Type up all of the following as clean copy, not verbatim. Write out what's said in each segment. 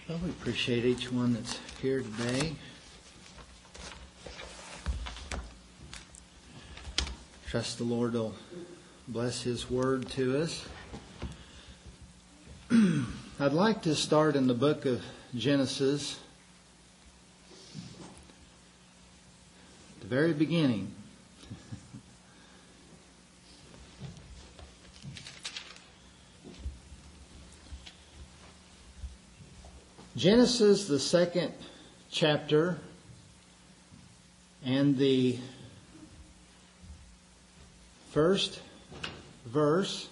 Well, we appreciate each one that's here today. Trust the Lord will bless His Word to us. I'd like to start in the book of Genesis, the very beginning. Genesis, the second chapter, and the first verse.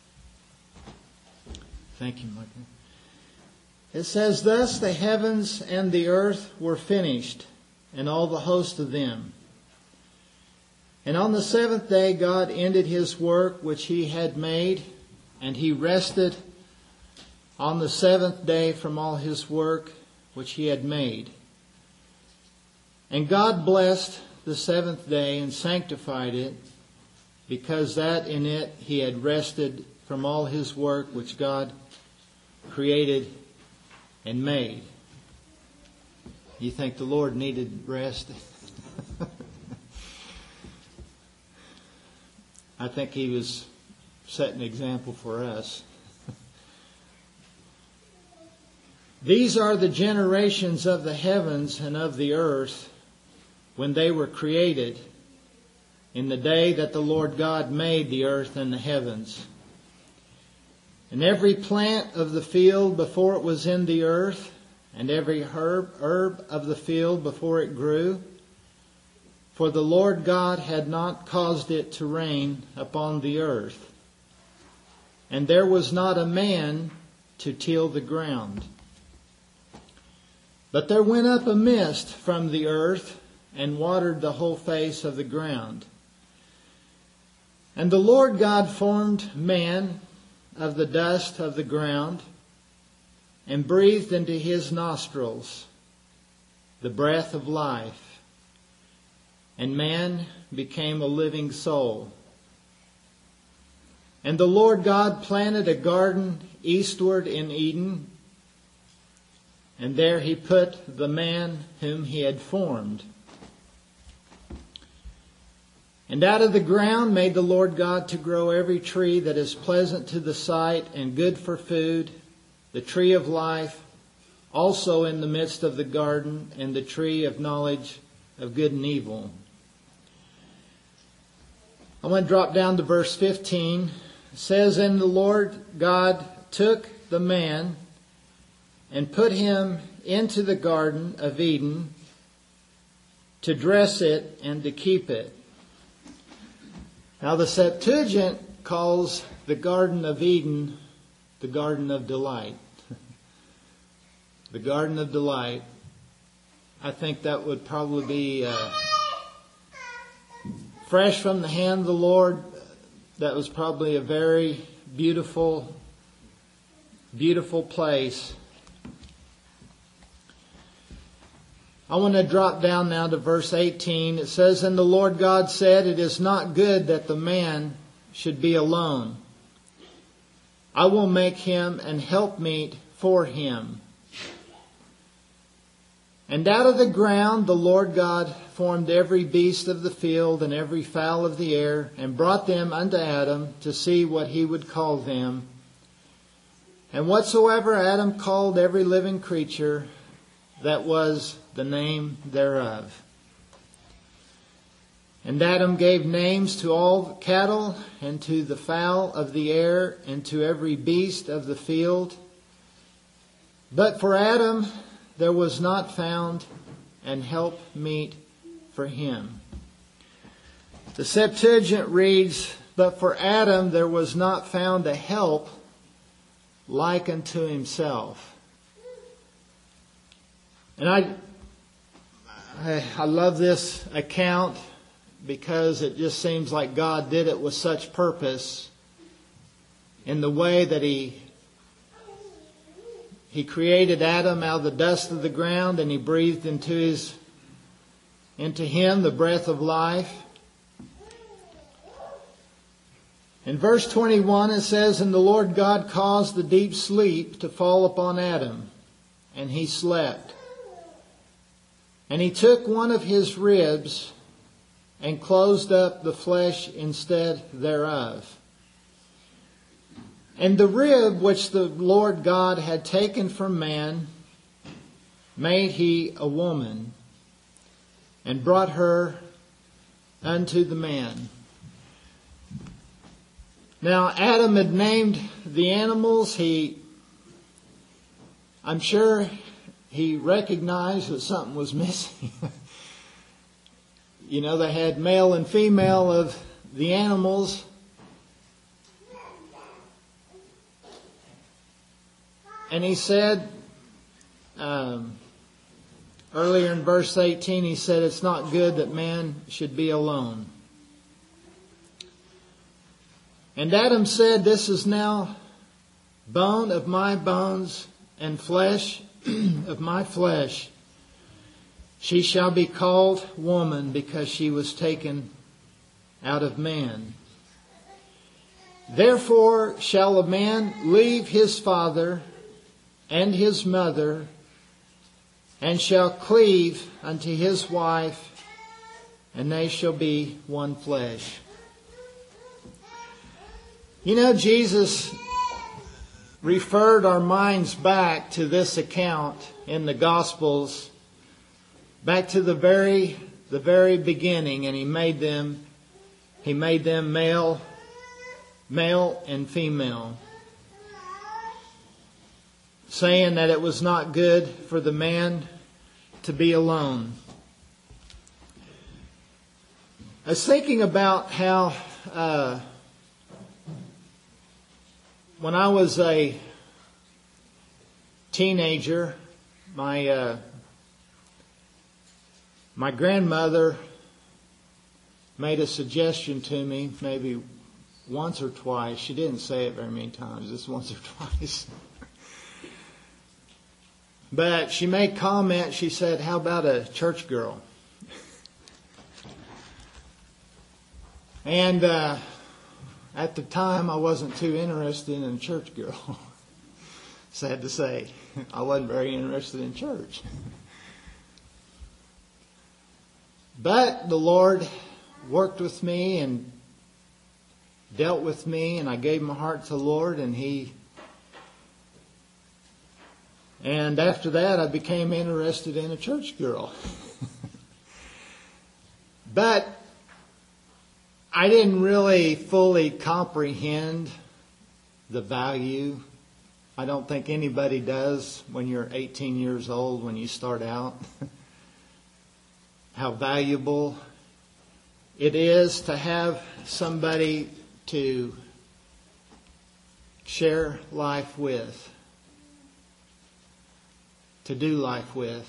Thank you, Michael. It says, "Thus the heavens and the earth were finished, and all the host of them. And on the seventh day God ended His work which He had made, and He rested on the seventh day from all His work which He had made. And God blessed the seventh day and sanctified it, because that in it He had rested from all His work which God created and made." You think the Lord needed rest? I think He was setting an example for us. "These are the generations of the heavens and of the earth when they were created, in the day that the Lord God made the earth and the heavens. And every plant of the field before it was in the earth, and every herb of the field before it grew. For the Lord God had not caused it to rain upon the earth. And there was not a man to till the ground. But there went up a mist from the earth, and watered the whole face of the ground. And the Lord God formed man of the dust of the ground, and breathed into his nostrils the breath of life. And man became a living soul. And the Lord God planted a garden eastward in Eden, and there He put the man whom He had formed. And out of the ground made the Lord God to grow every tree that is pleasant to the sight and good for food, the tree of life, also in the midst of the garden, and the tree of knowledge of good and evil." I want to drop down to verse 15. It says, "And the Lord God took the man and put him into the garden of Eden to dress it and to keep it." Now the Septuagint calls the Garden of Eden the Garden of Delight. The Garden of Delight. I think that would probably be fresh from the hand of the Lord. That was probably a very beautiful, beautiful place. I want to drop down now to verse 18. It says, "And the Lord God said, It is not good that the man should be alone. I will make him an helpmeet for him. And out of the ground the Lord God formed every beast of the field and every fowl of the air, and brought them unto Adam to see what he would call them. And whatsoever Adam called every living creature, that was the name thereof. And Adam gave names to all cattle, and to the fowl of the air, and to every beast of the field. But for Adam there was not found an helpmeet for him." The Septuagint reads, "But for Adam there was not found a help like unto himself." And I love this account because it just seems like God did it with such purpose in the way that He created Adam out of the dust of the ground, and He breathed into him the breath of life. In verse 21 it says, "And the Lord God caused the deep sleep to fall upon Adam, and he slept. And he took one of his ribs and closed up the flesh instead thereof. And the rib which the Lord God had taken from man made he a woman, and brought her unto the man. Now Adam had named the animals. I'm sure he recognized that something was missing. You know, they had male and female of the animals. And he said, earlier in verse 18, he said, it's not good that man should be alone. And Adam said, this is now bone of my bones and flesh of my flesh. She shall be called woman, because she was taken out of man. Therefore shall a man leave his father and his mother, and shall cleave unto his wife, and they shall be one flesh. You know, Jesus referred our minds back to this account in the Gospels, back to the very beginning, and He made them male and female, saying that it was not good for the man to be alone. I was thinking about how when I was a teenager, my grandmother made a suggestion to me, maybe once or twice. She didn't say it very many times, just once or twice. But she made comment. She said, how about a church girl? And at the time, I wasn't too interested in a church girl. Sad to say, I wasn't very interested in church. But the Lord worked with me and dealt with me, and I gave my heart to the Lord, and after that, I became interested in a church girl. But I didn't really fully comprehend the value. I don't think anybody does when you're 18 years old, when you start out. How valuable it is to have somebody to share life with, to do life with,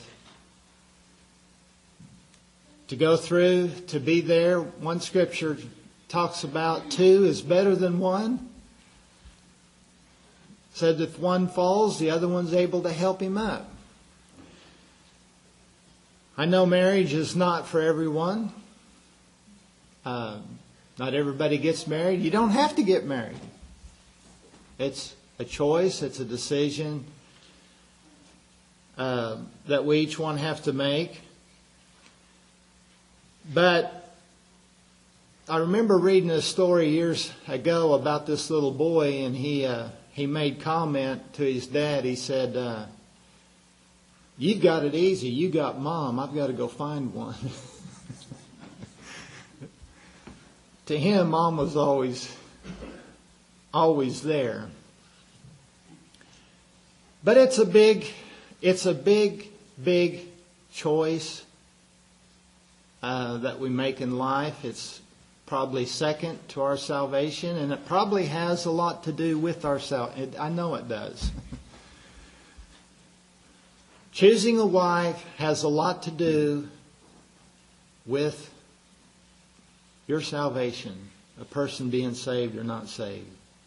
to go through, to be there. One scripture talks about 2 is better than 1. Said if one falls, the other one's able to help him up. I know marriage is not for everyone. Not everybody gets married. You don't have to get married. It's a choice. It's a decision that we each one have to make. But I remember reading a story years ago about this little boy, and he made comment to his dad. He said, "You got it easy. You got mom. I've got to go find one." To him, mom was always there. But it's a big choice that we make in life. It's probably second to our salvation, and it probably has a lot to do with our salvation. I know it does. Choosing a wife has a lot to do with your salvation, a person being saved or not saved.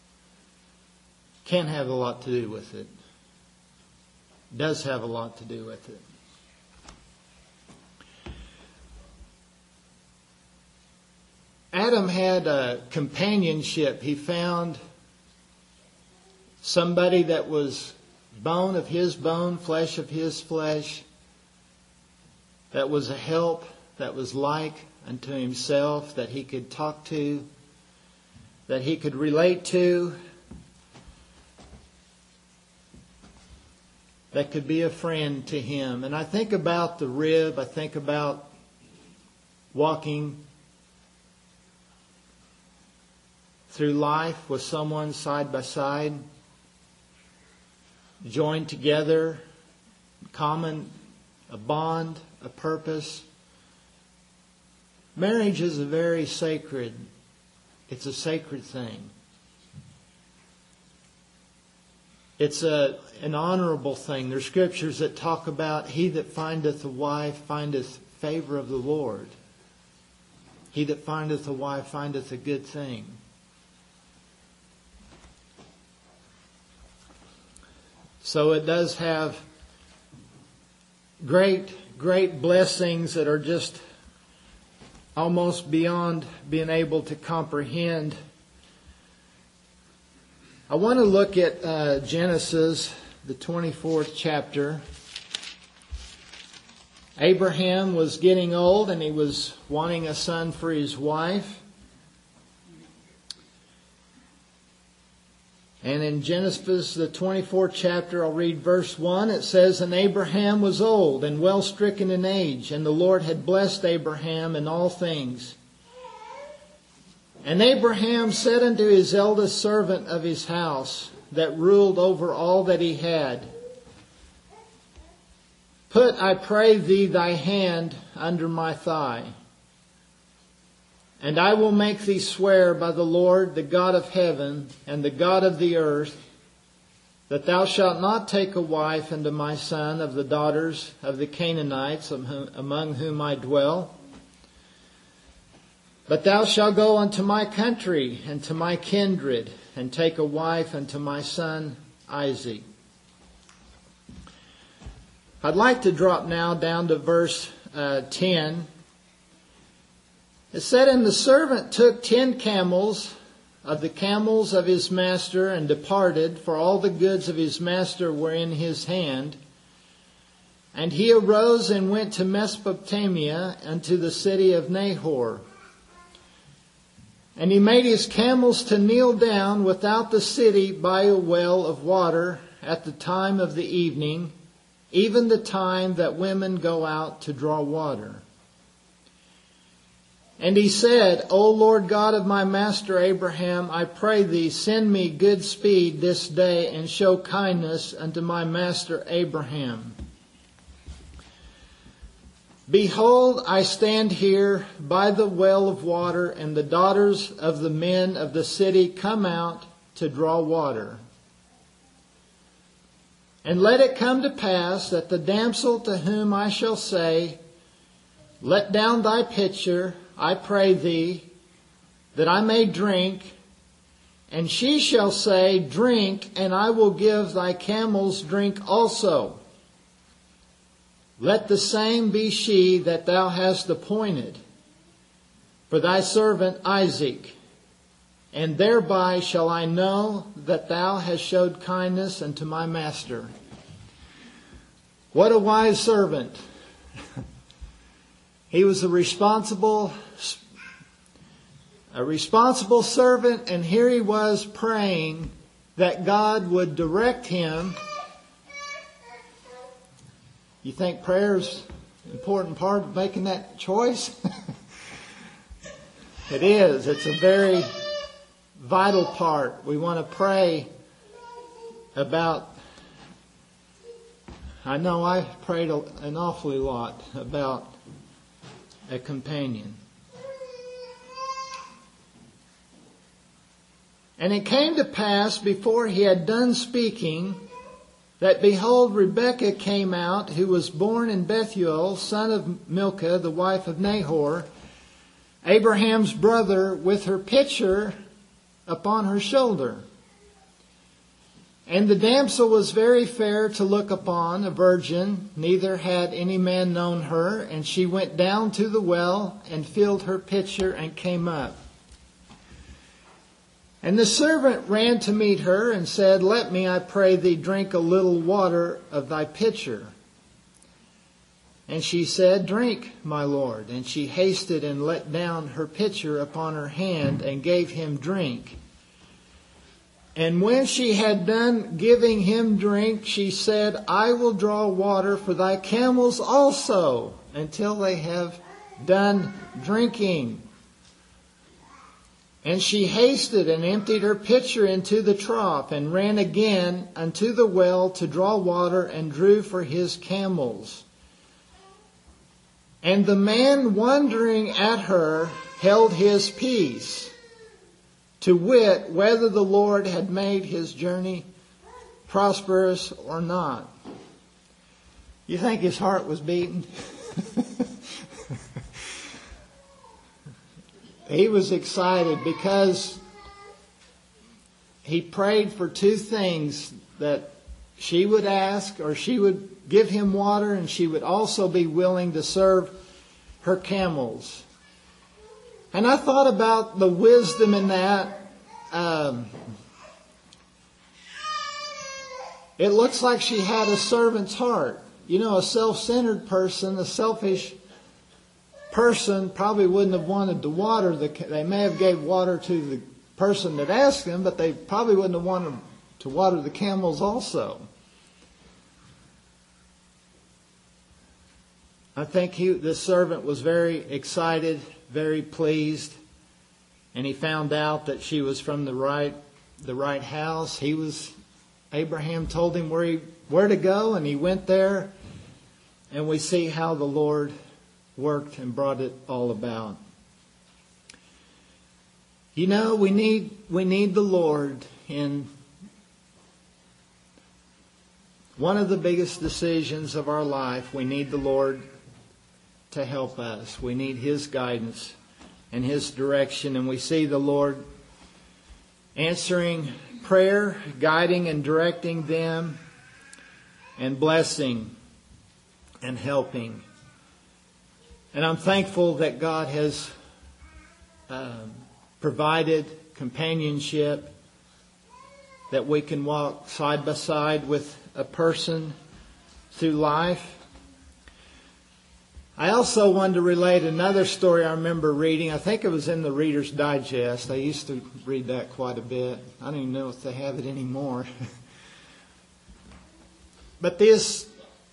Can have a lot to do with it. Does have a lot to do with it. Adam had a companionship. He found somebody that was bone of his bone, flesh of his flesh, that was a help, that was like unto himself, that he could talk to, that he could relate to, that could be a friend to him. And I think about the rib, I think about walking through life with someone side by side, joined together, common, a bond, a purpose. Marriage is it's a sacred thing. It's an honorable thing. There's scriptures that talk about he that findeth a wife findeth favor of the Lord. He that findeth a wife findeth a good thing. So it does have great blessings that are just almost beyond being able to comprehend. I want to look at Genesis, the 24th chapter. Abraham was getting old and he was wanting a son for his wife. And in Genesis, the 24th chapter, I'll read verse 1. It says, And Abraham was old and well stricken in age, and the Lord had blessed Abraham in all things. And Abraham said unto his eldest servant of his house, that ruled over all that he had, Put, I pray thee, thy hand under my thigh, and I will make thee swear by the Lord, the God of heaven, and the God of the earth, that thou shalt not take a wife unto my son of the daughters of the Canaanites among whom I dwell. But thou shalt go unto my country and to my kindred, and take a wife unto my son Isaac. I'd like to drop now down to verse 10. It said, And the servant took 10 camels of the camels of his master, and departed, for all the goods of his master were in his hand. And he arose and went to Mesopotamia, unto the city of Nahor. And he made his camels to kneel down without the city by a well of water at the time of the evening, even the time that women go out to draw water. And he said, O Lord God of my master Abraham, I pray thee, send me good speed this day, and show kindness unto my master Abraham. Behold, I stand here by the well of water, and the daughters of the men of the city come out to draw water. And let it come to pass that the damsel to whom I shall say, Let down thy pitcher, I pray thee, that I may drink, and she shall say, Drink, and I will give thy camels drink also. Let the same be she that thou hast appointed for thy servant Isaac, and thereby shall I know that thou hast showed kindness unto my master. What a wise servant. He was a responsible servant, and here he was praying that God would direct him. You think prayer is an important part of making that choice? It is. It's a very vital part. We want to pray about, I know I've prayed an awfully lot about a companion. And it came to pass before he had done speaking, that behold, Rebekah came out, who was born in Bethuel, son of Milcah, the wife of Nahor, Abraham's brother, with her pitcher upon her shoulder. And the damsel was very fair to look upon, a virgin, neither had any man known her. And she went down to the well, and filled her pitcher, and came up. And the servant ran to meet her and said, Let me, I pray thee, drink a little water of thy pitcher. And she said, Drink, my lord. And she hasted and let down her pitcher upon her hand and gave him drink. And when she had done giving him drink, she said, I will draw water for thy camels also, until they have done drinking. And she hasted and emptied her pitcher into the trough, and ran again unto the well to draw water, and drew for his camels. And the man, wondering at her, held his peace, to wit, whether the Lord had made his journey prosperous or not. You think his heart was beating? He was excited because he prayed for two things: that she would ask, or she would give him water, and she would also be willing to serve her camels. And I thought about the wisdom in that. It looks like she had a servant's heart. You know, a self-centered person, a selfish person probably wouldn't have wanted to water they may have gave water to the person that asked them, but they probably wouldn't have wanted to water the camels also. I think this servant was very excited, very pleased, and he found out that she was from the right house. Abraham told him where to go, and he went there, and we see how the Lord worked and brought it all about. You know, we need the Lord in one of the biggest decisions of our life. We need the Lord to help us. We need His guidance and His direction. And we see the Lord answering prayer, guiding and directing them, and blessing and helping. And I'm thankful that God has provided companionship, that we can walk side by side with a person through life. I also wanted to relate another story I remember reading. I think it was in the Reader's Digest. I used to read that quite a bit. I don't even know if they have it anymore. But these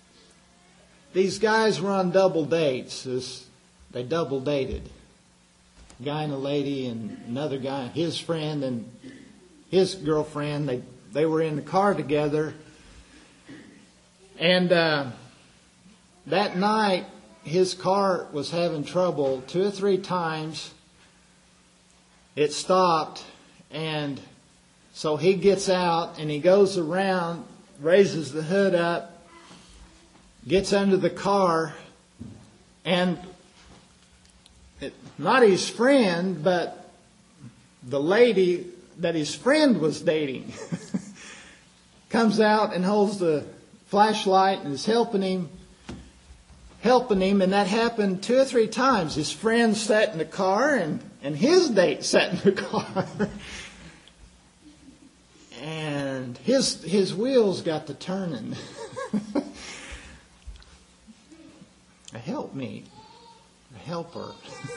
guys were on double dates. They double dated. A guy and a lady, and another guy, his friend and his girlfriend. They were in the car together. And that night, his car was having trouble 2 or 3 times. It stopped, and so he gets out and he goes around, raises the hood up, gets under the car, and not his friend, but the lady that his friend was dating comes out and holds the flashlight and is helping him, and that happened 2 or 3 times. His friend sat in the car, and his date sat in the car. And his wheels got to turning. A helpmeet, a helper.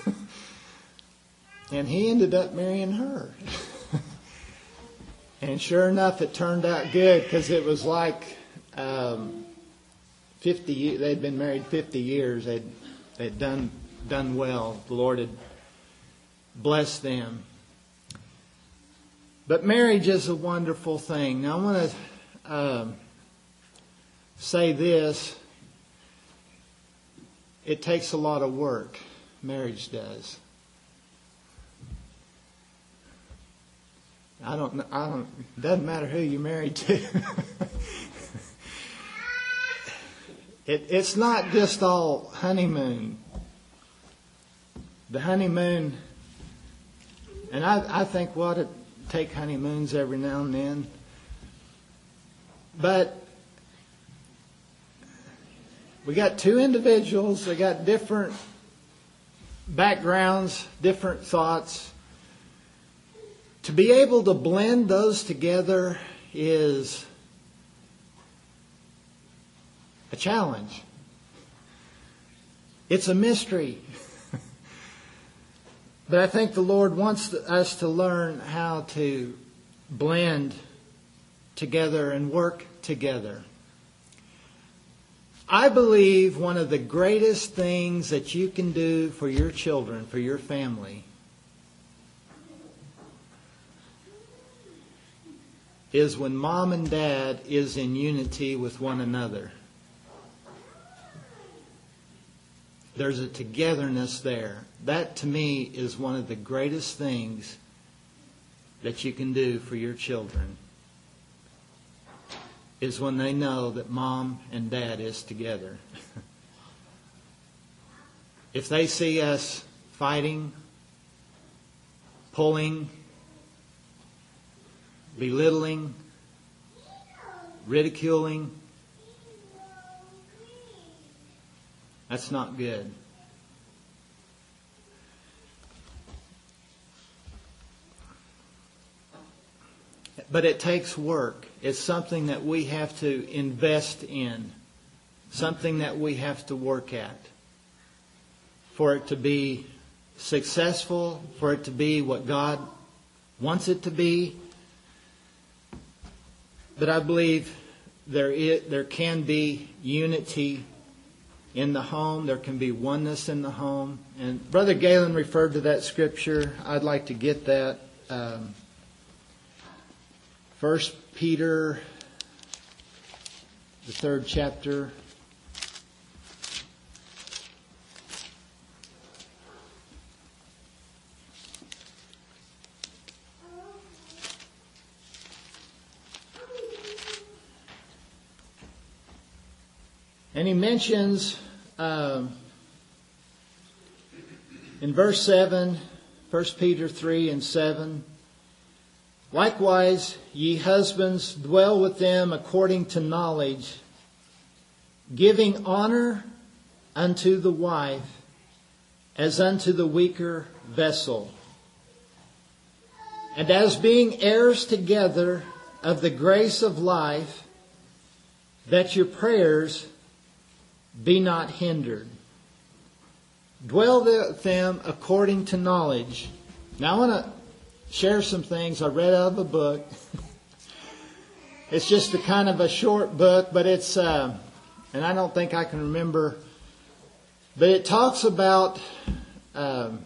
And he ended up marrying her. And sure enough, it turned out good, because it was like 50 years. They'd been married 50 years. They'd done well. The Lord had blessed them. But marriage is a wonderful thing. Now I want to say this. It takes a lot of work. Marriage does. It doesn't matter who you're married to. It's not just all honeymoon. The honeymoon, and I think we ought to take honeymoons every now and then. But we got 2 individuals, they got different backgrounds, different thoughts. To be able to blend those together is a challenge. It's a mystery. But I think the Lord wants us to learn how to blend together and work together. I believe one of the greatest things that you can do for your children, for your family, is when mom and dad is in unity with one another. There's a togetherness there. That, to me, is one of the greatest things that you can do for your children, is when they know that mom and dad is together. If they see us fighting, pulling, belittling, ridiculing, that's not good. But it takes work. It's something that we have to invest in. Something that we have to work at. For it to be successful, for it to be what God wants it to be. But I believe there can be unity in the home. There can be oneness in the home. And Brother Galen referred to that scripture. I'd like to get that. 1 Peter, the 3rd chapter. And he mentions in verse 7, 1 Peter 3 and 7, likewise, ye husbands, dwell with them according to knowledge, giving honor unto the wife as unto the weaker vessel, and as being heirs together of the grace of life, that your prayers be not hindered. Dwell with them according to knowledge. Now I want to share some things I read out of a book. It's just a kind of a short book, but it's, and I don't think I can remember, but it talks about 5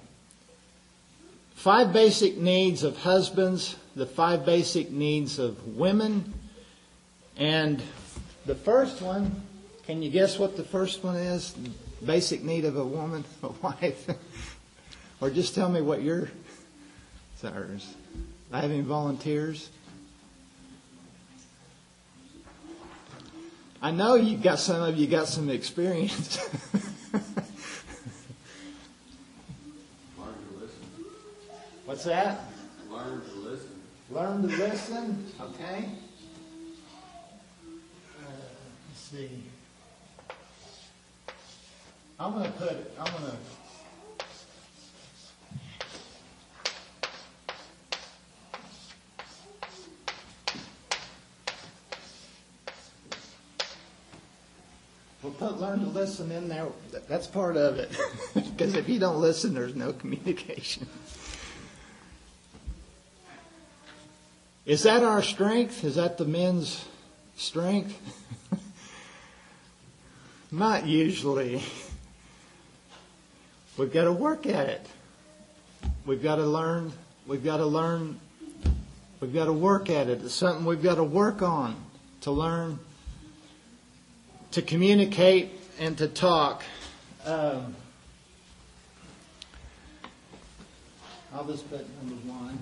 basic needs of husbands, the 5 basic needs of women, and the first one, can you guess what the first one is? Basic need of a woman, a wife? Or just tell me what your... Sorry. I have any volunteers? I know some of you got some experience. Learn to listen. What's that? Learn to listen. Learn to listen. Okay. Let's see. I'm going to we'll put learn to listen in there. That's part of it. Because if you don't listen, there's no communication. Is that our strength? Is that the men's strength? Not usually. We've got to work at it. We've got to learn. We've got to learn. We've got to work at it. It's something we've got to work on to learn, to communicate, and to talk. I'll just put number 1.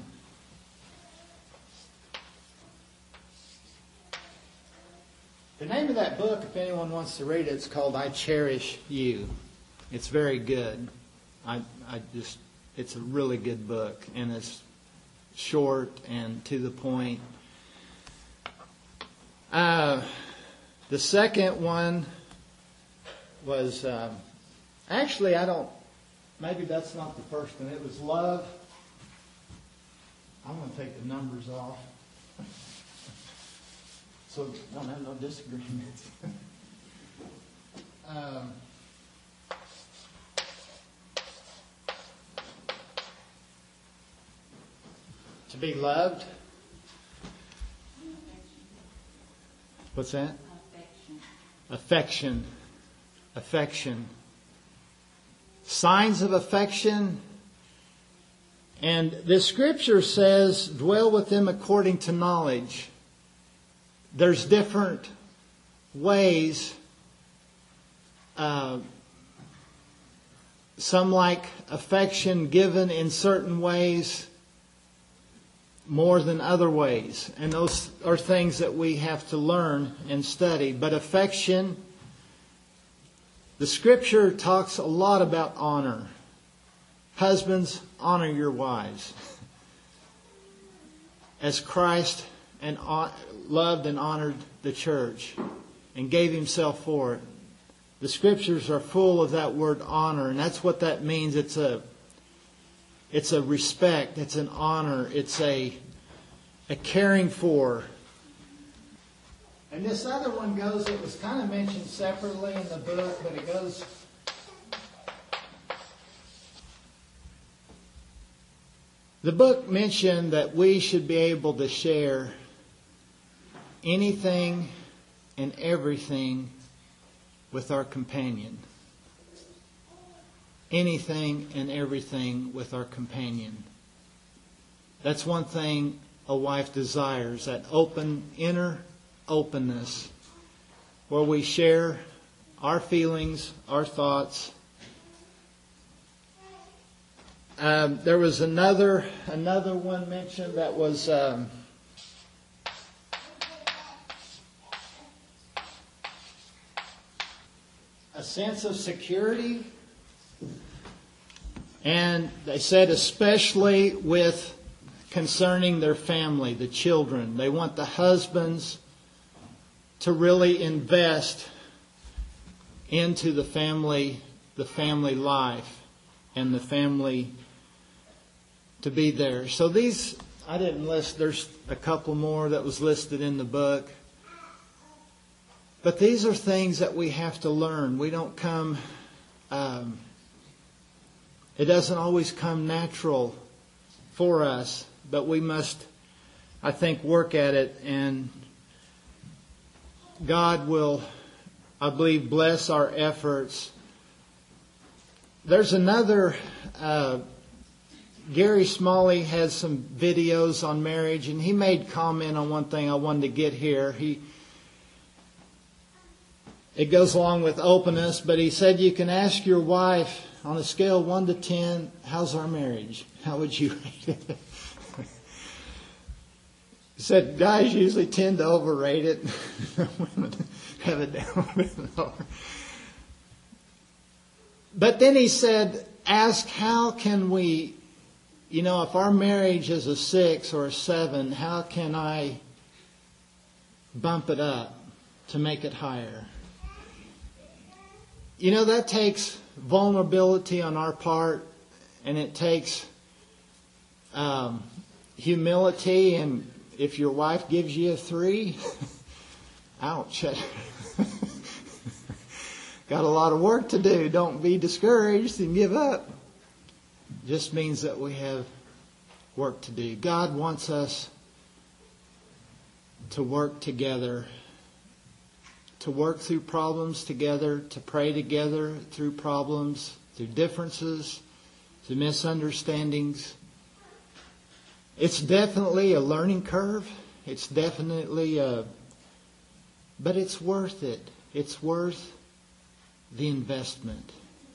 The name of that book, if anyone wants to read it, it's called I Cherish You. It's very good. It's a really good book, and it's short and to the point. The second one was, maybe that's not the first one. It was love. I'm going to take the numbers off. So don't have no disagreements. To be loved. What's that? Affection. Affection. Signs of affection. And the scripture says, dwell with them according to knowledge. There's different ways. Some like affection given in certain ways more than other ways. And those are things that we have to learn and study. But affection, the scripture talks a lot about honor. Husbands, honor your wives. As Christ loved and honored the church and gave Himself for it. The scriptures are full of that word honor, and that's what that means. It's a respect, it's an honor, it's a caring for. And this other one goes, it was kind of mentioned separately in the book, but it goes, the book mentioned that we should be able to share anything and everything with our companion. Anything and everything with our companion. That's one thing a wife desires, that inner openness, where we share our feelings, our thoughts. There was another one mentioned that was a sense of security. And they said especially with concerning their family, the children. They want the husbands to really invest into the family life and the family to be there. So these, I didn't list, there's a couple more that was listed in the book. But these are things that we have to learn. We don't come, it doesn't always come natural for us, but we must, I think, work at it, and God will, I believe, bless our efforts. There's another, Gary Smalley has some videos on marriage, and he made comment on one thing I wanted to get here. It goes along with openness, but he said you can ask your wife on a scale of 1 to 10, how's our marriage? How would you rate it? He said guys usually tend to overrate it. Women have it down a bit lower. But then he said, ask how can we, if our marriage is a 6 or a 7, how can I bump it up to make it higher? That takes vulnerability on our part, and it takes humility. And if your wife gives you a 3, ouch. Got a lot of work to do. Don't be discouraged and give up. Just means that we have work to do. God wants us to work together, to work through problems together, to pray together through problems, through differences, through misunderstandings. It's definitely a learning curve. It's definitely but it's worth it. It's worth the investment.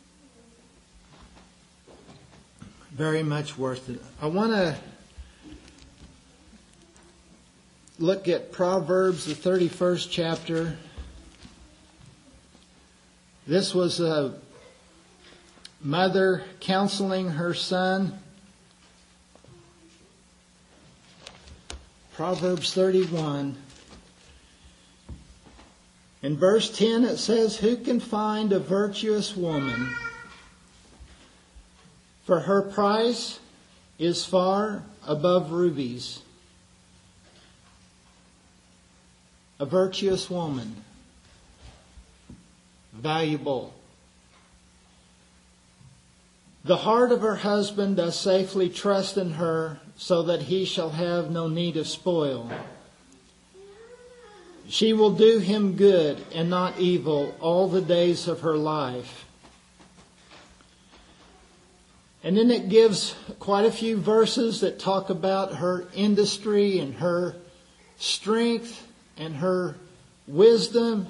Very much worth it. I want to look at Proverbs, the 31st chapter. This was a mother counseling her son. Proverbs 31. In verse 10 it says, who can find a virtuous woman? For her price is far above rubies. A virtuous woman, valuable. The heart of her husband does safely trust in her, so that he shall have no need of spoil. She will do him good and not evil all the days of her life. And then it gives quite a few verses that talk about her industry and her strength and her wisdom.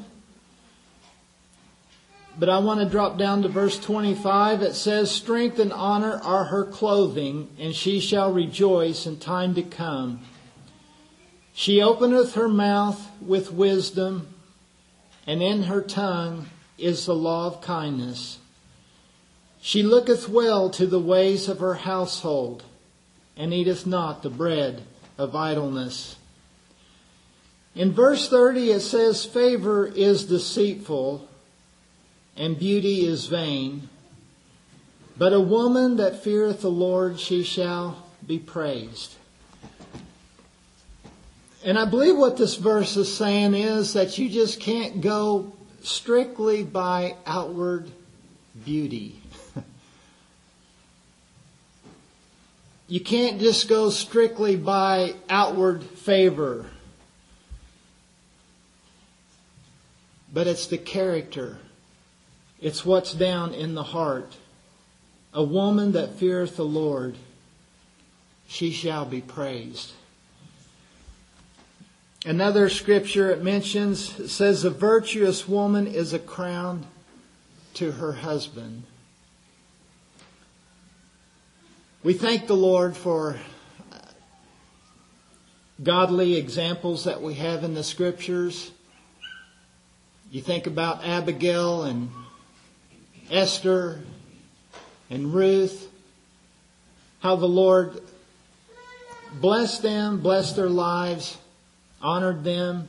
But I want to drop down to verse 25. It says, strength and honor are her clothing, and she shall rejoice in time to come. She openeth her mouth with wisdom, and in her tongue is the law of kindness. She looketh well to the ways of her household, and eateth not the bread of idleness. In verse 30 it says, favor is deceitful, and beauty is vain. But a woman that feareth the Lord, she shall be praised. And I believe what this verse is saying is that you just can't go strictly by outward beauty. You can't just go strictly by outward favor. But it's the character. It's what's down in the heart. A woman that feareth the Lord, she shall be praised. Another scripture it mentions, it says, a virtuous woman is a crown to her husband. We thank the Lord for godly examples that we have in the scriptures. You think about Abigail and Esther and Ruth, how the Lord blessed them, blessed their lives, honored them.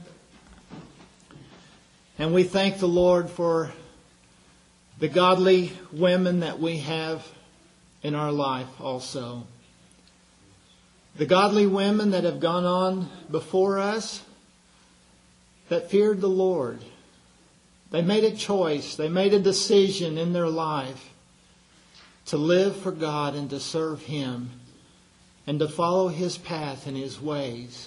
And we thank the Lord for the godly women that we have in our life also. The godly women that have gone on before us that feared the Lord. They made a choice. They made a decision in their life to live for God and to serve Him and to follow His path and His ways.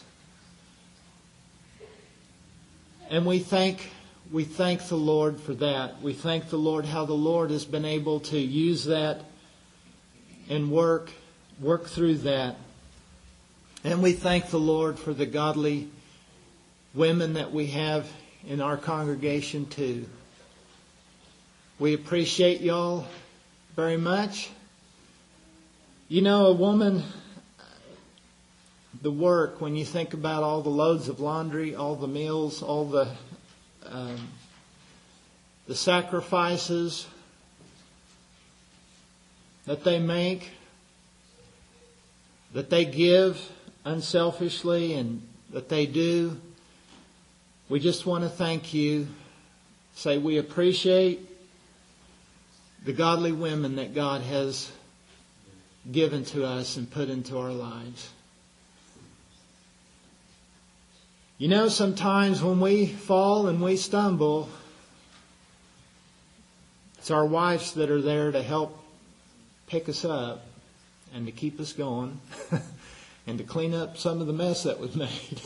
And we thank the Lord for that. We thank the Lord how the Lord has been able to use that and work through that. And we thank the Lord for the godly women that we have in our congregation too. We appreciate y'all very much. You know, a woman, the work, when you think about all the loads of laundry, all the meals, all the sacrifices that they make, that they give unselfishly and that they do, we just want to thank you. Say we appreciate the godly women that God has given to us and put into our lives. You know, sometimes when we fall and we stumble, it's our wives that are there to help pick us up and to keep us going and to clean up some of the mess that we've made.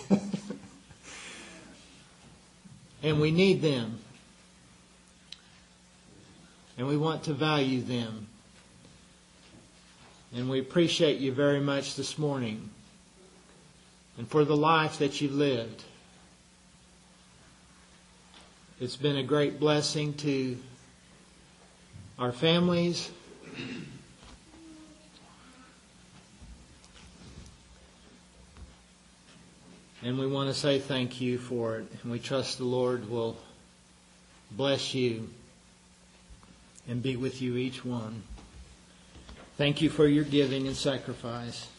And we need them. And we want to value them. And we appreciate you very much this morning. And for the life that you've lived. It's been a great blessing to our families. And we want to say thank you for it. And we trust the Lord will bless you and be with you each one. Thank you for your giving and sacrifice.